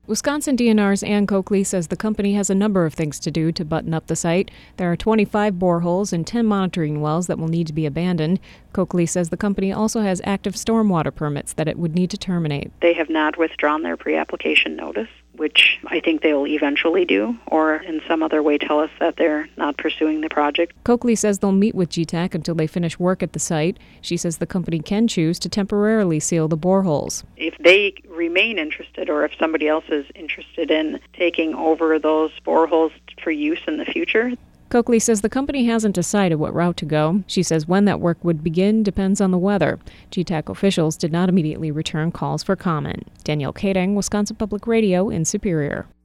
Wisconsin DNR's Ann Coakley says the company has a number of things to do to button up the site. There are 25 boreholes and 10 monitoring wells that will need to be abandoned. Coakley says the company also has active stormwater permits that it would need to terminate. They have not withdrawn their pre-application notice, which I think they will eventually do, or in some other way tell us that they're not pursuing the project. Coakley says they'll meet with GTAC until they finish work at the site. She says the company can choose to temporarily seal the boreholes. If they remain interested, or if somebody else is interested in taking over those boreholes for use in the future. Coakley says the company hasn't decided what route to go. She says when that work would begin depends on the weather. GTAC officials did not immediately return calls for comment. Danielle Kading, Wisconsin Public Radio in Superior.